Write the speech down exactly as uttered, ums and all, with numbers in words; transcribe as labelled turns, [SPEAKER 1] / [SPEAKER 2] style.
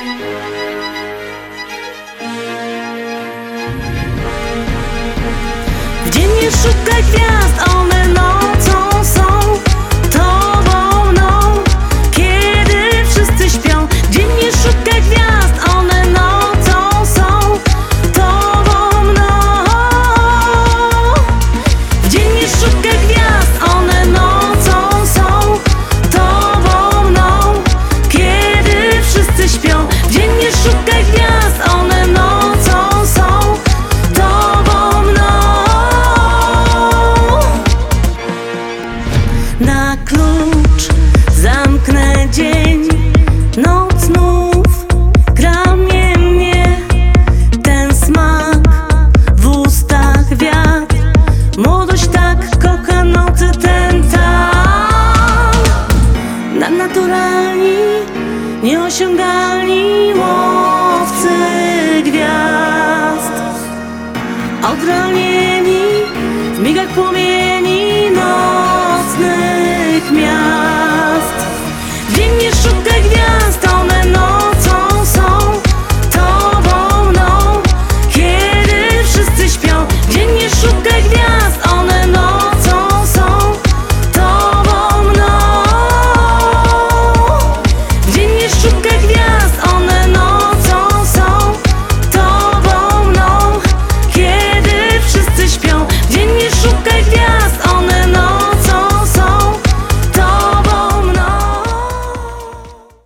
[SPEAKER 1] W dzień nie szukaj gwiazd, one nocą są tobą mną. Kiedy wszyscy śpią, w dzień nie szukaj gwiazd, one nocą są tobą mną. W dzień nie szukaj gwiazd, one nocą są tobą mną. Kiedy wszyscy śpią, w dzień nie szukaj gwiazd, one nocą są tobą mną. Na klucz zamknę dzień, noc znów gra mnie mnie. Ten smak w ustach, wiatr, młodość tak kocha nocy ten tak. Nadnaturalni, nieosiągalni łowcy gwiazd, odrealnieni w migach płomieni.